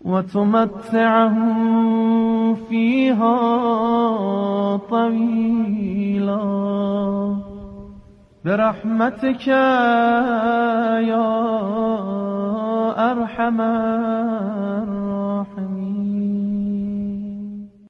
وتمتعهم فيها طويلا برحمتك يا أرحم الراحمين.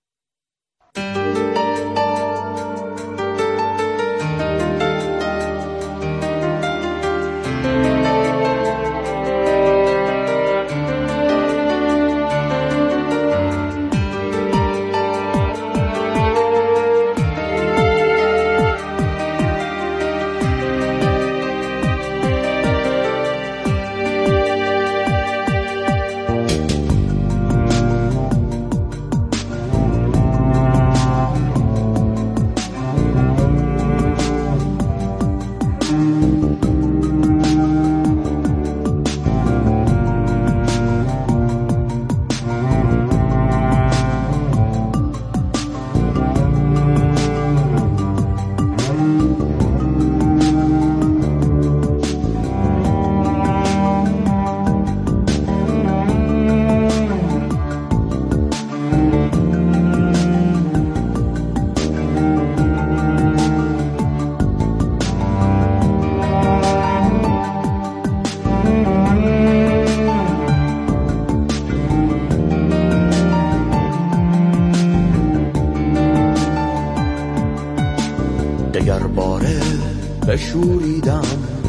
دگر باره بشوریدم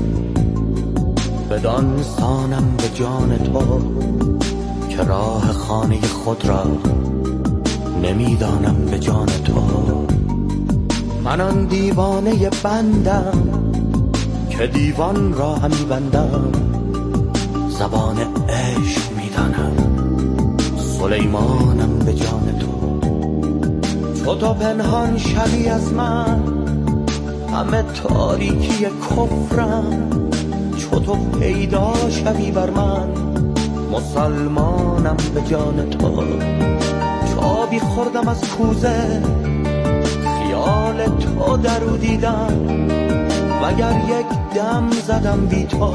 بدان سانم به جان تو که راه خانه خود را نمیدانم به جان تو. من آن دیوانه بندم که دیوان را همی بندم، زبان عشق میدانم سلیمانم به جان تو. تو پنهان شوی از من همه تاریکی کفرم، چو تو پیدا شوی بر من مسلمانم به جان تو. چو آبی خوردم از کوزه خیال تو درو دیدم، وگر یک دم زدم بی تو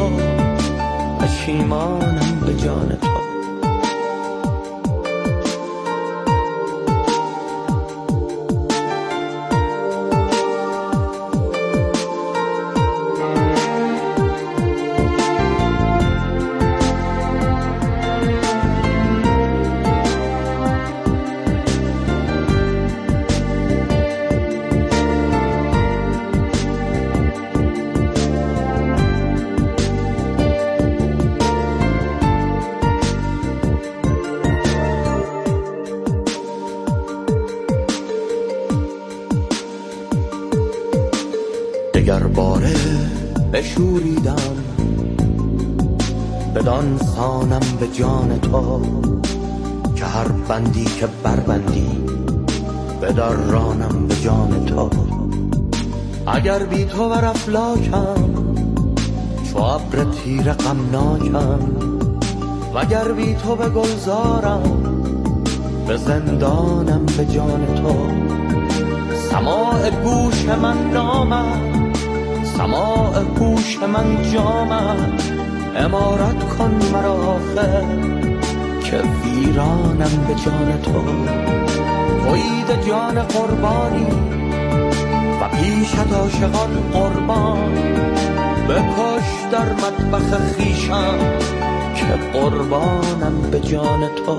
پشیمانم به جان تو. دگر باره بشوریدم بدان سانم به جان تو که هر بندی که بربندی بدرانم به جان تو. اگر بی تو بر افلاکم چو ابر تیره غمناکم، وگر بی تو به گلزارم به زندانم به جان تو. سماع گوش من نامد، سماع هوش من جامد، امارت کن مرا آخر که ویرانم به جان تو. تویید جان قربانی و پیشت عاشقان قربان، بکش در مطبخ خویشم که قربانم به جان تو.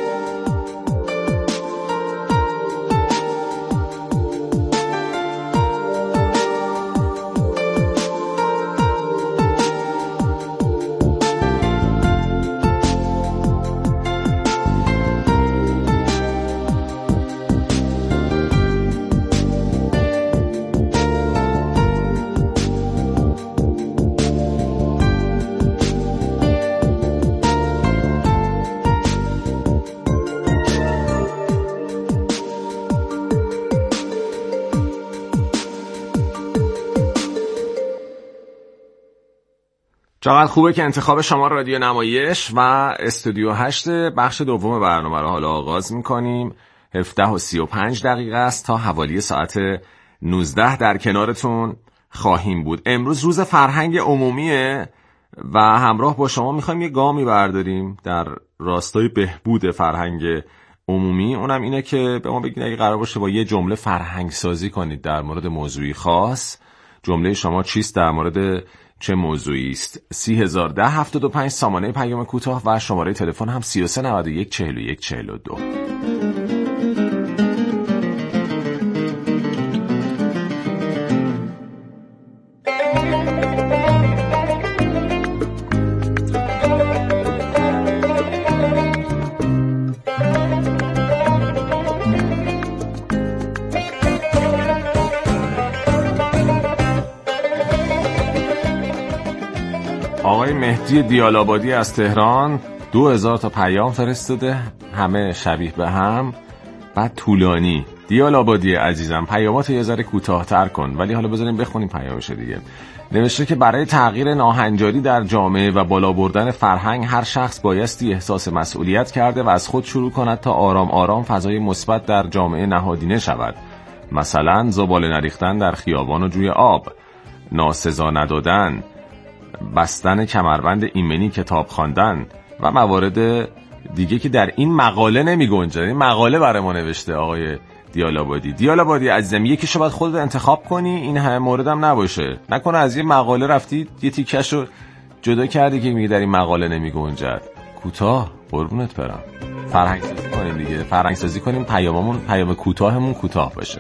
چقدر خوبه که انتخاب شما رادیو نمایش و استودیو 8 بخش دوم برنامه رو حالا آغاز میکنیم. 17:35 است تا حوالی ساعت 19 در کنارتون خواهیم بود. امروز روز فرهنگ عمومیه و همراه با شما میخوایم یه گامی برداریم در راستای بهبود فرهنگ عمومی. اونم اینه که به ما بگید اگه قرار باشه با یه جمله فرهنگ سازی کنید در مورد موضوعی خاص، جمله شما چیست، در مورد چه موضوعی است؟ 3010-75 سامانه پیام کوتاه و شماره تلفن هم 33914142. آقای مهدی دیالابادی از تهران 2000 تا پیام فرستاده، همه شبیه به هم و طولانی. دیالابادی عزیزم پیامات یه ذره کوتاه‌تر کن، ولی حالا بذاریم بخونیم پیامش دیگه. نوشته که برای تغییر ناهنجاری در جامعه و بالا بردن فرهنگ هر شخص بایستی احساس مسئولیت کرده و از خود شروع کند تا آرام آرام فضای مثبت در جامعه نهادینه شود. مثلا زباله نریختن در خیابان و جوی آب، ناسزا ندادن، بستن کمربند ایمنی، کتاب خواندن و موارد دیگه که در این مقاله نمی گنجه. این مقاله برای ما نوشته آقای دیالابادی عزیزم، یکیشو باید خودت انتخاب کنی، این همه موردم نباشه. نکنه از یه مقاله رفتی یه تیکشو جدا کردی که میگه در این مقاله نمی گنجد. کوتاه، قربونت برم. فرهنگ سازی کنیم دیگه، فرهنگ سازی کنیم، پیام کوتاهمون کوتاه باشه.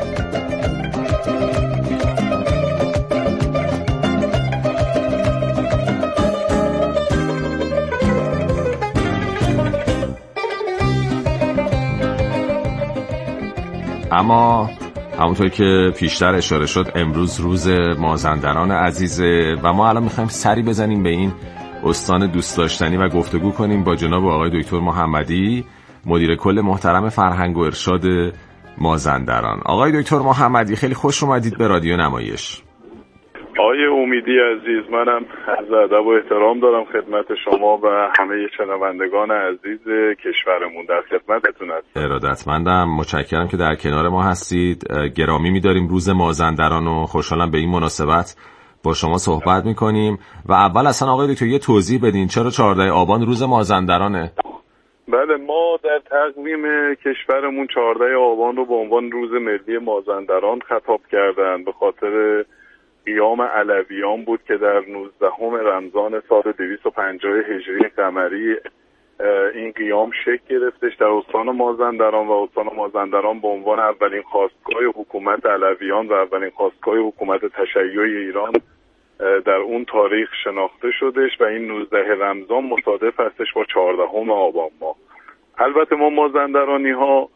اما همونطور که پیشتر اشاره شد امروز روز مازندران عزیزه و ما الان میخوایم سری بزنیم به این استان دوست داشتنی و گفتگو کنیم با جناب آقای دکتر محمدی، مدیر کل محترم فرهنگ و ارشاد مازندران. آقای دکتر محمدی خیلی خوش اومدید به رادیو نمایش. آقای امیدی عزیز، منم عرض ادب و احترام دارم خدمت شما و همه شنوندگان عزیز کشورمون. در خدمتتون هستم. ارادتمندم، متشکرم که در کنار ما هستید. گرامی می‌داریم روز مازندران و خوشحالم به این مناسبت با شما صحبت می‌کنیم. و اول اصلا آقای دکتر یه توضیح بدین چرا 14 آبان روز مازندرانه؟ بله، ما در تقویم کشورمون 14 آبان رو به عنوان روز ملی مازندران خطاب کردن به خاطر قیام علویان بود که در 19 رمضان سال 250 هجری قمری این قیام شکل گرفتش در استان مازندران و استان مازندران به عنوان اولین خاستگاه حکومت علویان و اولین خاستگاه حکومت تشیع ایران در اون تاریخ شناخته شدش و این 19 رمضان مصادف هستش با 14 آبان ما. البته ما مازندرانی ها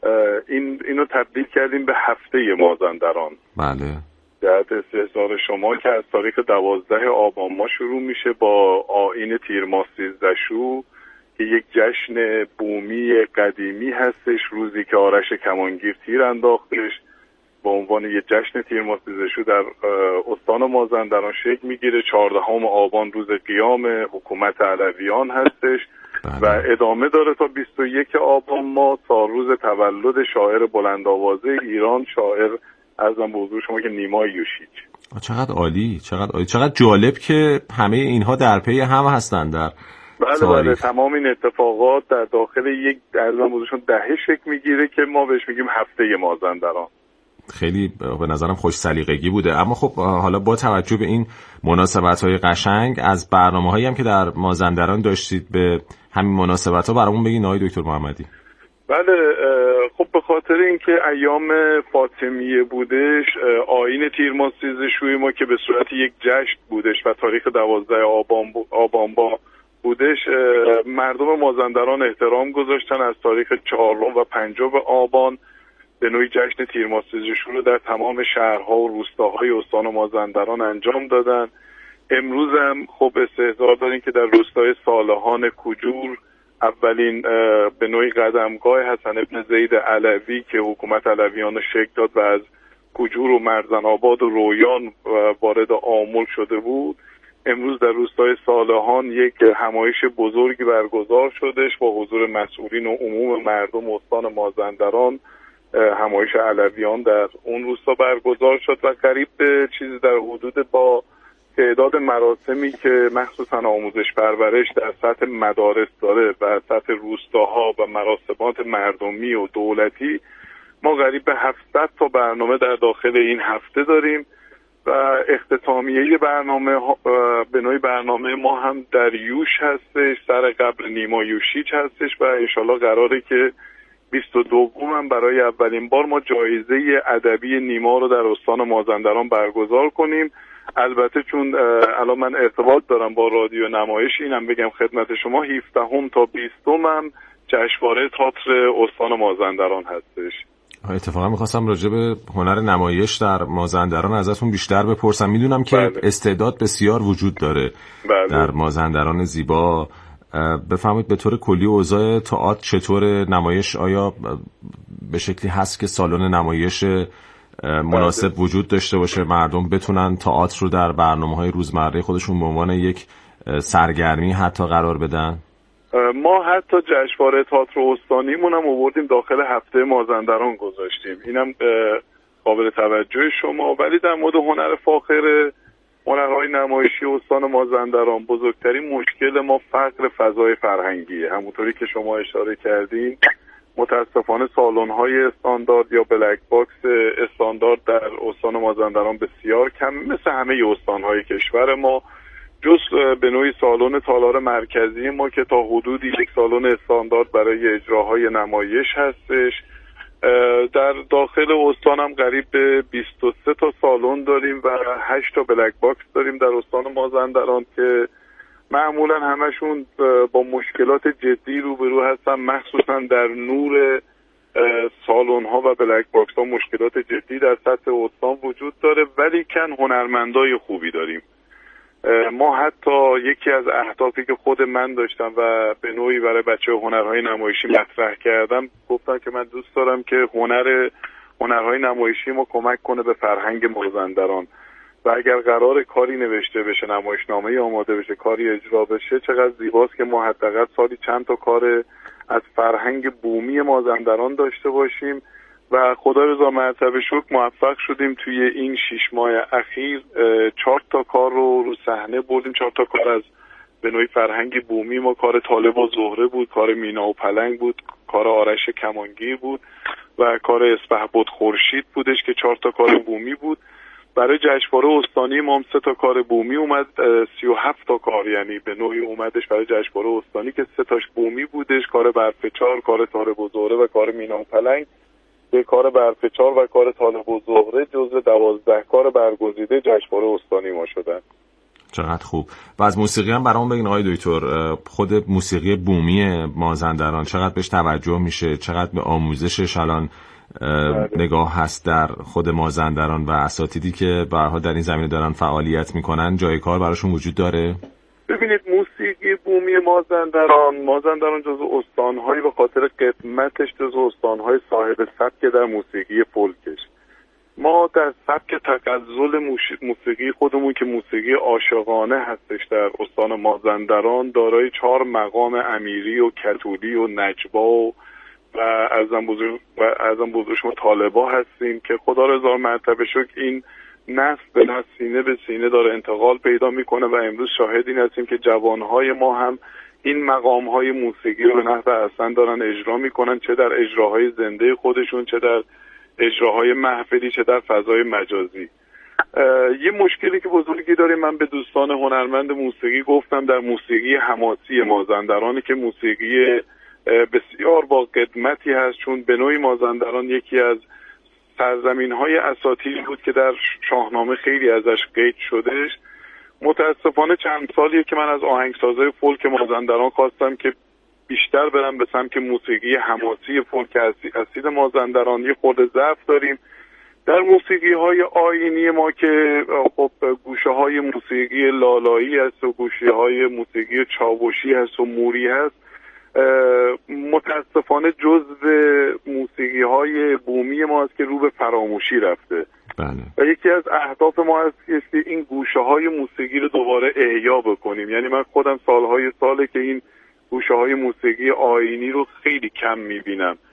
اینو تبدیل کردیم به هفته مازندران. بله. جهت استحضار شما که از تاریخ 12 آبان ما شروع میشه با آیین تیرماه 13 شو که یک جشن بومی قدیمی هستش، روزی که آرش کمانگیر تیر انداختش به عنوان یک جشن تیرماه 13 شو در استان مازندران شکل میگیره. 14 آبان روز قیام حکومت علویان هستش و ادامه داره تا 21 آبان ما تا روز تولد شاعر بلندآوازه ایران، شاعر ارزم به حضور شما که نیما یوشیج. چقدر عالی، چقدر عالی، چقدر جالب که همه اینها در پی هم هستن در بله تمام این اتفاقات در داخل یک ارزم به حضورشون دهه شکل میگیره که ما بهش میگیم هفته مازندران. خیلی به نظرم خوش سلیقگی بوده. اما خب حالا با توجه به این مناسبت‌های قشنگ از برنامه‌هایی هم که در مازندران داشتید به همین مناسبت‌ها برامون بگین آقای دکتر محمدی. بله، خب به خاطر اینکه ایام فاطمیه بودش، آیین تیرماه 13 شوی ما که به صورت یک جشن بودش و تاریخ 12 آبان با بودش، مردم مازندران احترام گذاشتن از تاریخ 4 و 5 آبان به نوعی جشن تیرماه 13 شو رو در تمام شهرها و روستاهای استان مازندران انجام دادن. امروز هم خب استحضار داریم که در روستای صالحان کجور اولین به نوعی قدمگاه حسن ابن زید علوی که حکومت علویان رو شکل داد و از کجور و مرزن‌آباد و رویان وارد آمل شده بود، امروز در روستای صالحان یک همایش بزرگی برگزار شدش با حضور مسئولین و عموم مردم استان مازندران. همایش علویان در اون روستا برگزار شد و قریب به چیزی در حدود با تعداد مراسمی که مخصوصا آموزش پرورش در سطح مدارس داره و سطح روستاها و مراسمات مردمی و دولتی، ما قریب به 700 تا برنامه در داخل این هفته داریم و اختتامیه برنامه به نوعی برنامه ما هم در یوش هستش، سر قبل نیما یوشیچ هستش و انشالله قراره که 22 هم برای اولین بار ما جایزه ادبی نیما رو در استان مازندران برگزار کنیم. البته چون الان من ارتباط دارم با رادیو نمایش، اینم بگم خدمت شما 17 تا 20 هم جشنواره تئاتر استان مازندران هستش. اتفاقا میخواستم راجع به هنر نمایش در مازندران ازتون بیشتر بپرسم. میدونم که استعداد بسیار وجود داره در مازندران زیبا. بفرمایید به طور کلی اوضاع تئاتر چطور؟ نمایش آیا به شکلی هست که سالن نمایش مناسب وجود داشته باشه، مردم بتونن تئاتر رو در برنامه‌های روزمره خودشون به عنوان یک سرگرمی حتی قرار بدن؟ ما حتی جشنواره تئاتر استانیمون هم آوردیم داخل هفته مازندران گذاشتیم، اینم قابل توجه شما. ولی در مورد هنر فاخر هنرهای نمایشی استان مازندران، بزرگترین مشکل ما فقر فضای فرهنگیه. همونطوری که شما اشاره کردین متاسفانه سالن‌های استاندارد یا بلک باکس استاندارد در استان مازندران بسیار کم، مثل همه استان‌های کشور ما، جز به نوعی سالن تالار مرکزی ما که تا حدودی یک سالن استاندارد برای اجراهای نمایش هستش. در داخل استان هم قریب به 23 تا سالن داریم و 8 تا بلک باکس داریم در استان مازندران که معمولا همشون با مشکلات جدی روبرو هستن، مخصوصا در نور سالن ها و بلک باکس ها مشکلات جدی در سطح استان وجود داره، ولی کن هنرمندای خوبی داریم. ما حتی یکی از اهدافی که خود من داشتم و به نوعی برای بچه هنرهای نمایشی مطرح کردم، گفتم که من دوست دارم که هنرهای نمایشی ما کمک کنه به فرهنگ مازندران و اگر قرار کاری نوشته بشه، نمایشنامه آماده بشه، کاری اجرا بشه، چقدر زیباست که ما حداقل سالی چند تا کار از فرهنگ بومی مازندران داشته باشیم و خدا رضا مرتبه شکر موفق شدیم توی این 6 ماه اخیر 4 تا کار رو صحنه بردیم. 4 تا کار از به نوعی فرهنگ بومی ما، کار طالب و زهره بود، کار مینا و پلنگ بود، کار آرش کمانگیر بود و کار اسپهبد خورشید بودش که 4 تا کار بومی بود. برای جشنواره استانی ما هم 3 تا کار بومی اومد، 37 تا کار یعنی به نوعی اومدش برای جشنواره استانی که 3 تاش بومی بودش، کار برفچار، کار طالب و زهره و کار مینا و پلنگ. به کار برفچار و کار طالب و زهره جزو 12 کار برگزیده جشنواره استانی ما شدن. چقدر خوب. و از موسیقی هم برام بگین آقای دکتر، خود موسیقی بومی مازندران چقدر بهش توجه میشه، چقدر به آموزشش الان نگاه هست در خود مازندران و اساتیدی که به هر حال در این زمینه دارن فعالیت میکنن، جای کار براشون وجود داره؟ ببینید موسیقی بومی مازندران جزو استان‌های به خاطر قدمتش جزو استان‌های صاحب سبک در موسیقی فولکش. ما در سبک تغزل موسیقی خودمون که موسیقی عاشقانه هستش در استان مازندران دارای 4 مقام امیری و کتولی و نجبا و ارزم بزرگ شما طالبا هستیم که خدا رضا مرتبه شکر این نسل به نسل، سینه به سینه داره انتقال پیدا میکنه و امروز شاهد این هستیم که جوانهای ما هم این مقامهای موسیقی رو به نحو احسن دارن اجرا میکنن، چه در اجراهای زنده خودشون، چه در اجراهای محفلی، چه در فضای مجازی. یه مشکلی که بزرگی داریم، من به دوستان هنرمند موسیقی گفتم، در موسیقی حماسی مازندرانی که موسیقی بسیار با قدمتی هست، چون به نوعی مازندران یکی از سرزمین‌های اساطیری بود که در شاهنامه خیلی ازش قید شدهش. متاسفانه چند سالیه که من از آهنگسازای فولک مازندران خواستم که بیشتر برم به سمت موسیقی حماسی فولک اصیل مازندران. یه خورده ضعف داریم در موسیقی‌های آیینی ما که خب گوشه‌های موسیقی لالایی هست و گوشه‌های موسیقی چاوشی هست و موری هست. متاسفانه جزء موسیقی‌های بومی ما است که رو به فراموشی رفته. بله. و یکی از اهداف ما هست که این گوشه‌های موسیقی رو دوباره احیا بکنیم. یعنی من خودم ساله که این گوشه‌های موسیقی آیینی رو خیلی کم می‌بینم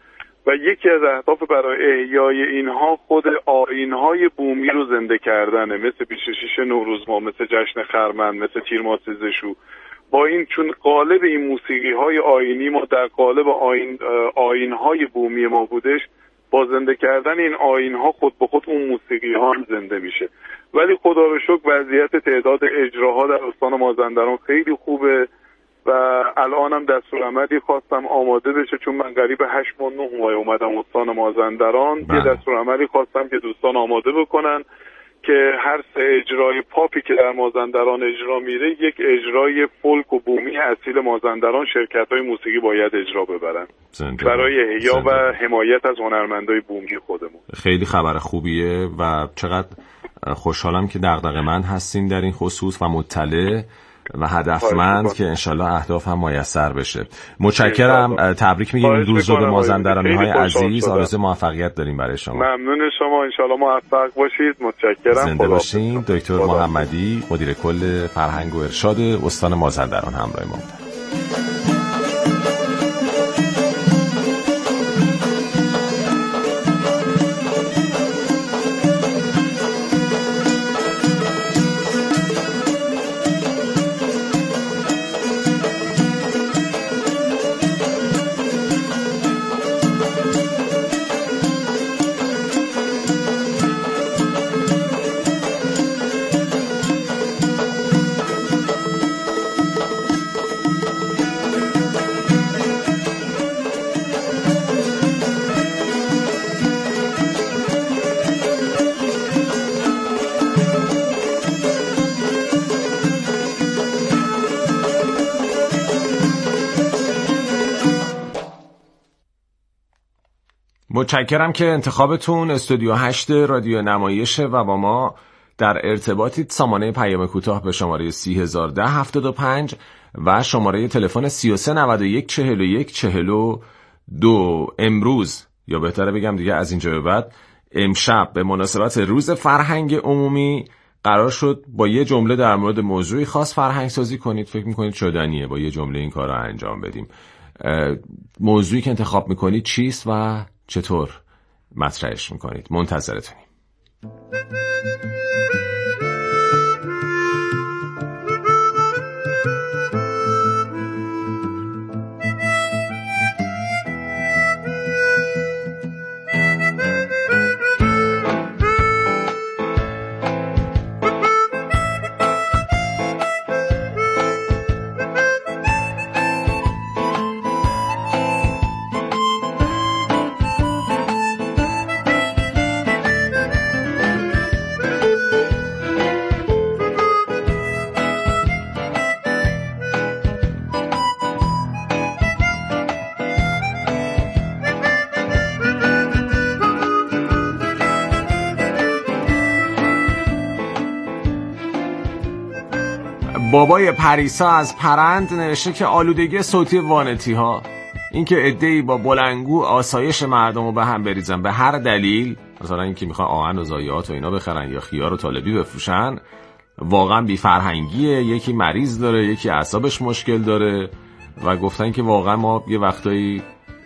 و یکی از اهداف برای احیای اینها خود آیین‌های بومی رو زنده کردنه، مثل 26 نوروزماه، مثل جشن خرمن، مثل تیرماسیزشو. با این چون قالب این موسیقی‌های آیینی ما در قالب آیین‌های بومی ما بودش، با زنده کردن این آیین‌ها خود به خود اون موسیقی‌ها هم زنده میشه. ولی خدا رو شکر وضعیت تعداد اجراها در استان مازندران خیلی خوبه و الانم دستورالعملی خواستم آماده بشه، چون من قریب 8 ماه 9 ماه اومدم استان مازندران. یه دستورالعملی خواستم که دوستان آماده بکنن که هر 3 اجرای پاپی که در مازندران اجرا میره، یک اجرای فولک و بومی اصیل مازندران شرکت‌های موسیقی باید اجرا ببرن برای احیا و حمایت از هنرمندای بومی خودمون. خیلی خبر خوبیه و چقدر خوشحالم که دغدغه‌مند هستین در این خصوص و مطلع و هدفمند که انشالله اهداف هم میسر بشه. متشکرم، تبریک میگیم این روز رو به مازندرانی‌های عزیز. آرزوی موفقیت داریم برای شما. ممنون شما، انشالله موفق باشید. متشکرم. زنده باشین. دکتر محمدی، مدیر کل فرهنگ و ارشاد استان مازندران همراه ما بودن. متشکرم که انتخابتون استودیو 8 رادیو نمایشه و با ما در ارتباطید. سامانه پیام کوتاه به شماره 301075 و شماره تلفن 33914142. امروز، یا بهتره بگم دیگه از اینجا به بعد، امشب به مناسبت روز فرهنگ عمومی قرار شد با یه جمله در مورد موضوعی خاص فرهنگ سازی کنید. فکر میکنید شدنیه با یه جمله این کار رو انجام بدیم؟ موضوعی که انتخاب میکنید چیست و چطور مطرحش میکنید؟ منتظرتونیم. بابای پریسا از پرند نوشته که آلودگی صوتی وانتی ها، این که عده‌ای با بلندگو آسایش مردم رو به هم بریزن به هر دلیل، مثلا این که میخوان آهن و ضایعات و اینا بخرن یا خیار و طالبی بفروشن، واقعا بی فرهنگیه. یکی مریض داره، یکی اعصابش مشکل داره و گفتن که واقعا ما یه وقتایی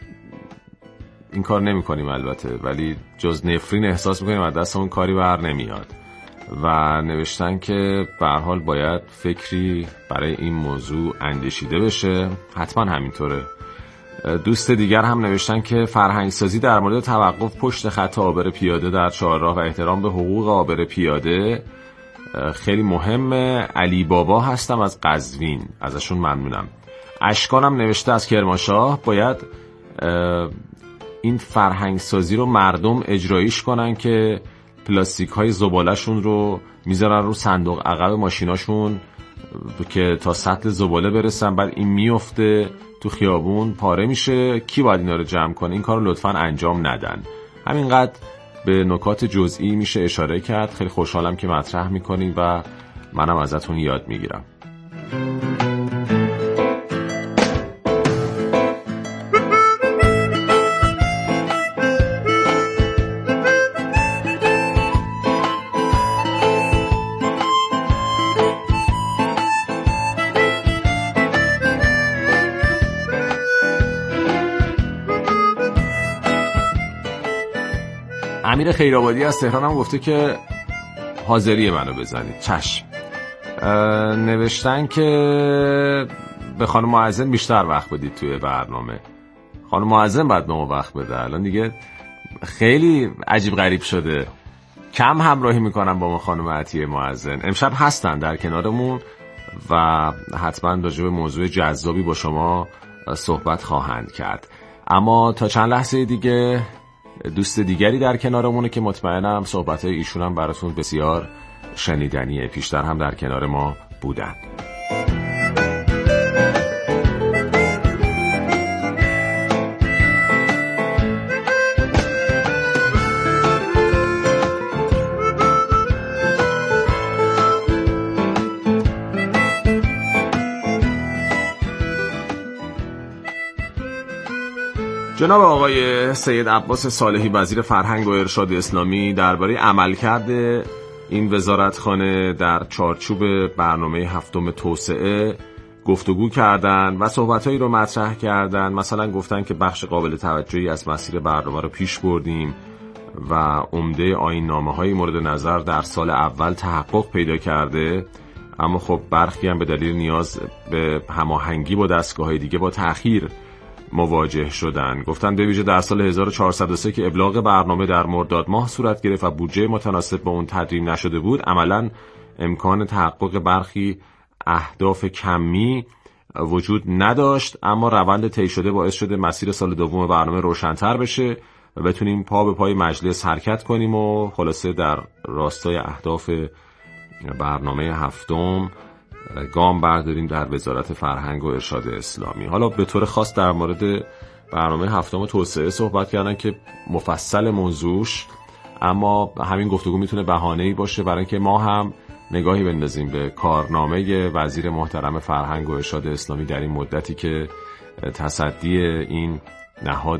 این کار نمی کنیم البته، ولی جز نفرین احساس میکنیم از دستمون کاری بر نمیاد و نوشتن که به هر حال باید فکری برای این موضوع اندیشیده بشه. حتما همینطوره. دوست دیگر هم نوشتن که فرهنگسازی در مورد توقف پشت خط عابر پیاده در چهارراه و احترام به حقوق عابر پیاده خیلی مهمه. علی بابا هستم از قزوین، ازشون ممنونم. اشکانم نوشته از کرمانشاه باید این فرهنگسازی رو مردم اجرایش کنن که پلاستیک های زباله‌شون رو میذارن رو صندوق عقب ماشیناشون که تا سطح زباله برسن، بعد این میفته تو خیابون پاره میشه. کی باید اینا رو جمع کنه؟ این کار رو لطفاً انجام ندن. همینقدر به نکات جزئی میشه اشاره کرد. خیلی خوشحالم که مطرح میکنید و منم ازتون یاد میگیرم. امیر خیرآبادی از تهران هم گفته که حاضری منو بزنید. چشم. نوشتن که به خانم معظم بیشتر وقت بدید توی برنامه. خانم معظم باید به ما وقت بده. الان دیگه خیلی عجیب غریب شده، کم همراهی میکنم با ما خانم عطیه معظم. امشب هستن در کنارمون و حتما راجع به موضوع جذابی با شما صحبت خواهند کرد. اما تا چند لحظه دیگه دوست دیگری در کنارمونه که مطمئنم صحبت‌های ایشون هم براتون بسیار شنیدنیه. پیشتر هم در کنار ما بودن. جناب آقای سید عباس صالحی وزیر فرهنگ و ارشاد اسلامی درباره عملکرد این وزارتخانه در چارچوب برنامه هفتم توسعه گفتگو کردند و صحبتایی رو مطرح کردند. مثلا گفتن که بخش قابل توجهی از مسیر برنامه رو پیش بردیم و عمده آیین‌نامه‌های مورد نظر در سال اول تحقق پیدا کرده، اما خب برخی هم به دلیل نیاز به هماهنگی با دستگاه‌های دیگه با تأخیر مواجه شدن. گفتن به ویژه در سال 1403 که ابلاغ برنامه در مرداد ماه صورت گرفت و بودجه متناسب با اون تدوین نشده بود، عملاً امکان تحقق برخی اهداف کمی وجود نداشت، اما روند طی شده باعث شده مسیر سال دوم برنامه روشن‌تر بشه و بتونیم پا به پای مجلس حرکت کنیم و خلاصه در راستای اهداف برنامه هفتم گام برداریم در وزارت فرهنگ و ارشاد اسلامی. حالا به طور خاص در مورد برنامه هفتم توسعه صحبت کردن که مفصل موضوعش، اما همین گفتگو میتونه بهانه‌ای باشه برای اینکه ما هم نگاهی بندازیم به کارنامه وزیر محترم فرهنگ و ارشاد اسلامی در این مدتی که تصدی این نهاد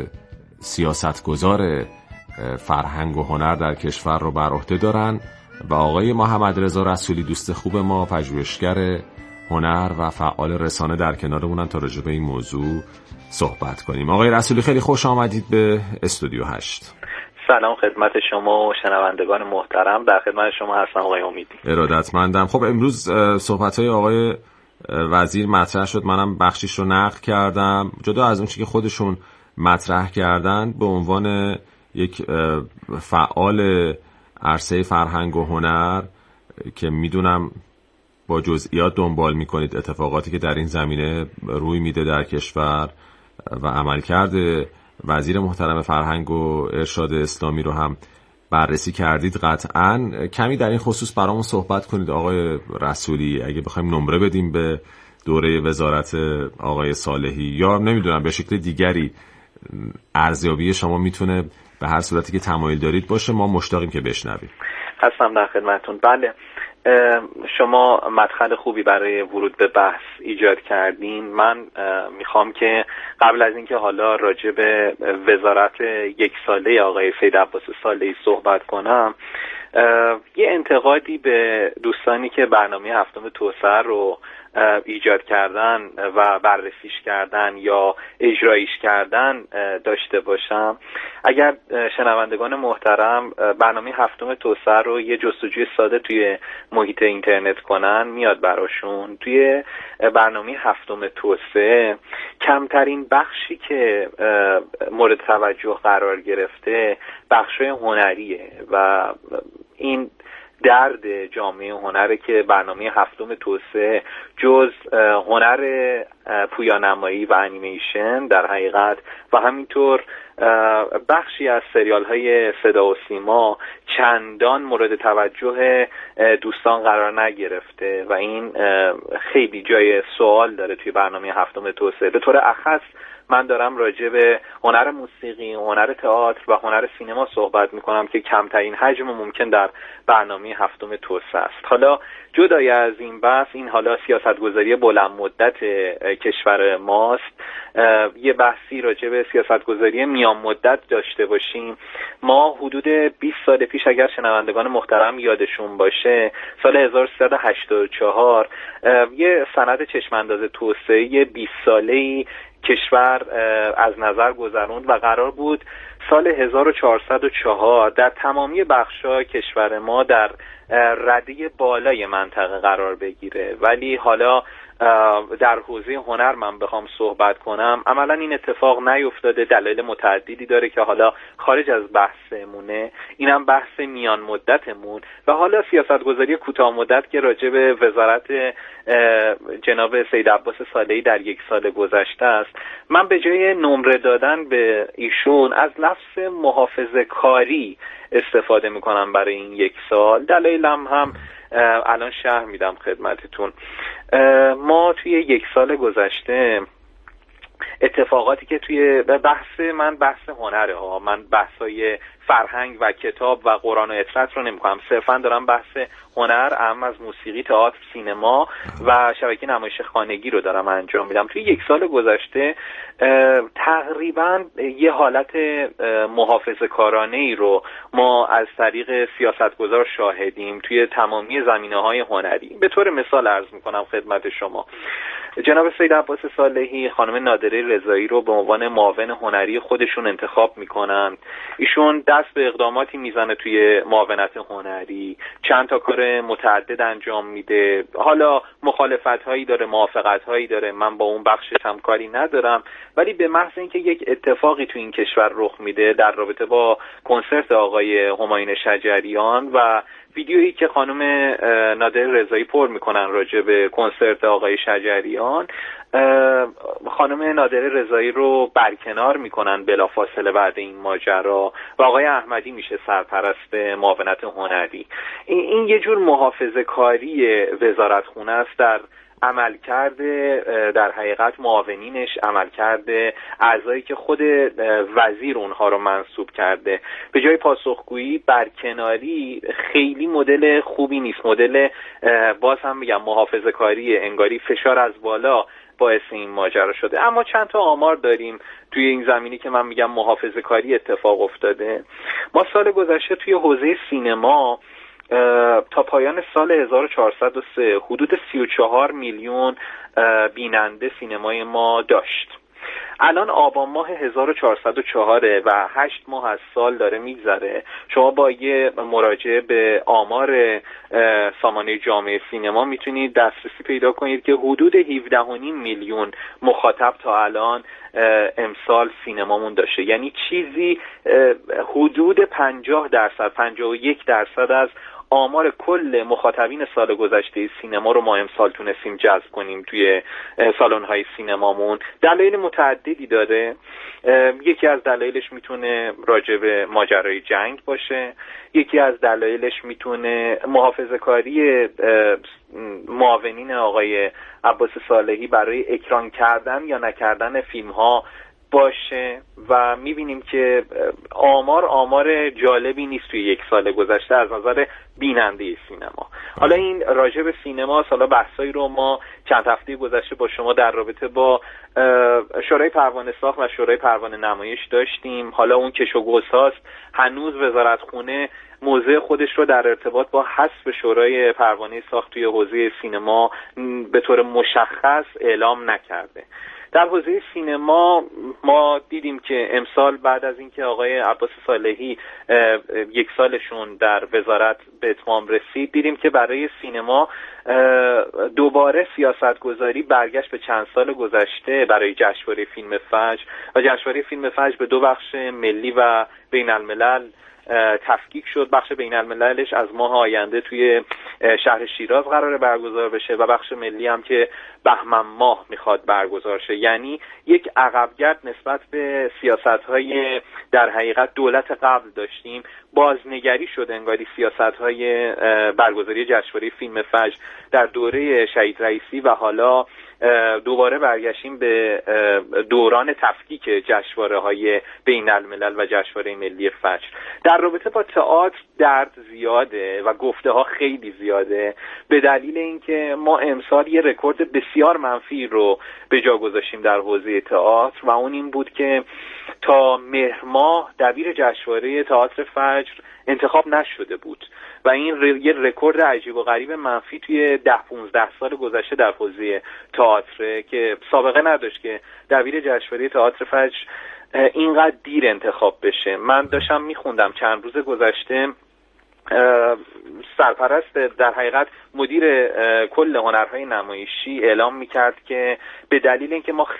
سیاستگزار فرهنگ و هنر در کشور رو بر عهده دارن و آقای محمد رضا رسولی دوست خوب ما، پژوهشگر هنر و فعال رسانه در کنارمونن تا راجع به این موضوع صحبت کنیم. آقای رسولی خیلی خوش آمدید به استودیو 8. سلام خدمت شما و شنوندگان محترم. در خدمت شما هستم آقای امیدی. ارادتمندم. خب امروز صحبت‌های آقای وزیر مطرح شد، منم بخشیش رو نقل کردم. جدا از اون چیزی که خودشون مطرح کردن، به عنوان یک فعال عرصه فرهنگ و هنر که میدونم با جزئیات دنبال میکنید اتفاقاتی که در این زمینه روی میده در کشور و عملکرد وزیر محترم فرهنگ و ارشاد اسلامی رو هم بررسی کردید، قطعاً کمی در این خصوص برامون صحبت کنید آقای رسولی. اگه بخوایم نمره بدیم به دوره وزارت آقای صالحی یا نمیدونم به شکل دیگری، ارزیابی شما میتونه به هر صورتی که تمایل دارید باشه، ما مشتاقیم که بشنویم. هستم در خدمتتون. بله، شما مدخل خوبی برای ورود به بحث ایجاد کردین. من میخوام که قبل از اینکه حالا راجع به وزارت یک ساله آقای سید عباس صالحی صحبت کنم، یه انتقادی به دوستانی که برنامه هفتم توسعه رو ایجاد کردن و بررسیش کردن یا اجرایش کردن داشته باشم. اگر شنوندگان محترم برنامه هفتم توسعه رو یه جستجوی ساده توی محیط اینترنت کنن، میاد براشون. توی برنامه هفتم توسعه کمترین بخشی که مورد توجه قرار گرفته بخشای هنریه و این درد جامعه هنره که برنامه هفتم توسعه جز هنر پویانمایی و انیمیشن در حقیقت و همینطور بخشی از سریال های صدا و سیما چندان مورد توجه دوستان قرار نگرفته و این خیلی جای سوال داره توی برنامه هفتم توسعه. به طور اخص من دارم راجع به هنر موسیقی، هنر تئاتر و هنر سینما صحبت میکنم که کمترین حجم ممکن در برنامه هفتم توسعه است. حالا جدای از این بحث، این حالا سیاستگذاری بلند مدت کشور ماست. یه بحثی راجع به سیاستگذاری میان مدت داشته باشیم. ما حدود 20 سال پیش، اگر شنوندگان محترم یادشون باشه، سال 1384 یه سند چشم‌انداز توسعه 20 ساله‌ای کشور از نظر گذروند و قرار بود سال 1404 در تمامی بخش‌ها کشور ما در رده بالای منطقه قرار بگیره. ولی حالا در حوزه هنر من بخوام صحبت کنم، عملا این اتفاق نیفتاده. دلایل متعددی داره که حالا خارج از بحثمونه، اینم بحث میان مدتمون و حالا سیاستگذاری کوتاه مدت که راجع به وزارت جناب سید عباس صالحی در یک سال گذشته است. من به جای نمره دادن به ایشون از لفظ محافظه کاری استفاده میکنم برای این یک سال. دلایلم هم الان شرح میدم خدمتتون. ما توی یک سال گذشته اتفاقاتی که توی بحث هنره ها، من بحثای فرهنگ و کتاب و قرآن و اطرت رو نمی‌کنم، صرفا دارم بحث هنر، اهم از موسیقی، تئاتر، سینما و شبکه نمایش خانگی رو دارم انجام میدم. توی یک سال گذشته تقریبا یه حالت محافظه‌کارانه‌ای رو ما از طریق سیاستگزار شاهدیم توی تمامی زمینه‌های هنری. به طور مثال عرض می‌کنم خدمت شما، جناب سید عباس صالحی خانم نادره رضایی رو به عنوان معاون هنری خودشون انتخاب میکنن. ایشون دست به اقداماتی میزنه توی معاونت هنری، چند تا کار متعدد انجام میده. حالا مخالفت هایی داره، موافقت هایی داره، من با اون بخشش هم کاری ندارم، ولی به محض اینکه یک اتفاقی توی این کشور رخ میده در رابطه با کنسرت آقای همایون شجریان و ویدیویی که خانم نادره رضایی پر میکنن راجع به کنسرت آقای شجریان، خانم نادره رضایی رو برکنار میکنن بلافاصله بعد این ماجرا و آقای احمدی میشه سرپرست معاونت هنری. این یه جور محافظه کاری وزارتخونه است در عملکرد در حقیقت معاونینش، عملکرد اعضایی که خود وزیر اونها رو منصوب کرده. به جای پاسخگویی برکناری خیلی مدل خوبی نیست، مدل باز هم میگم محافظه کاری، انگاری فشار از بالا باعث این ماجرا شده. اما چند تا آمار داریم توی این زمینی که من میگم محافظه کاری اتفاق افتاده. ما سال گذشته توی حوزه سینما تا پایان سال 1403 حدود 34 میلیون بیننده سینمای ما داشت. الان آبان ماه 1404 و 8 ماه از سال داره میگذره. شما با یه مراجعه به آمار سامانه جامعه سینما میتونید دسترسی پیدا کنید که حدود 17.5 میلیون مخاطب تا الان امسال سینمامون داشته. یعنی چیزی حدود 51% از آمار کل مخاطبین سال گذشته سینما رو ما امسال تونستیم جذب کنیم توی سالن‌های سینمامون. دلایل متعددی داره. یکی از دلایلش میتونه راجع به ماجرای جنگ باشه، یکی از دلایلش میتونه محافظه‌کاری معاونین آقای عباس صالحی برای اکران کردن یا نکردن فیلم‌ها باشه و میبینیم که آمار جالبی نیست توی یک سال گذشته از نظر بیننده سینما. حالا این راجع به سینما، حالا بحثایی رو ما چند هفته گذشته با شما در رابطه با شورای پروانه ساخت و شورای پروانه نمایش داشتیم. حالا اون کش و گوساست، هنوز وزارتخونه موضع خودش رو در ارتباط با حذف شورای پروانه ساخت توی حوزه سینما به طور مشخص اعلام نکرده. در حوزه سینما ما دیدیم که امسال بعد از اینکه آقای عباس صالحی یک سالشون در وزارت به اتمام رسید، دیدیم که برای سینما دوباره سیاستگذاری برگشت به چند سال گذشته برای جشنواره فیلم فجر و جشنواره فیلم فجر به دو بخش ملی و بین الملل تفکیک شد. بخش بین المللش از ماه آینده توی شهر شیراز قراره برگزار بشه و بخش ملی هم که بهمن ماه میخواد برگزار شه. یعنی یک عقبگرد نسبت به سیاست‌های در حقیقت دولت قبل داشتیم، بازنگری شد انگاری سیاست‌های برگزاری جشنواره فیلم فجر در دوره شهید رئیسی و حالا دوباره برگشتیم به دوران تفکیک جشنواره‌های بین الملل و جشنواره ملی فجر. در رابطه با تئاتر درد زیاده و گفته ها خیلی زیاده، به دلیل اینکه ما امسال یه رکورد بسیار منفی رو به جا گذاشتیم در حوزه تئاتر و اون این بود که تا مهر ماه دبیر جشنواره تئاتر فجر انتخاب نشده بود و این یه رکورد عجیب و غریب منفی توی 10-15 سال گذشته در حوزه تئاتر تئاتر که سابقه نداشت که دبیر جشنواره تئاتر فجر اینقدر دیر انتخاب بشه. من داشتم میخوندم چند روز گذشته سرپرست در حقیقت مدیر کل هنرهای نمایشی اعلام میکرد که به دلیل اینکه ما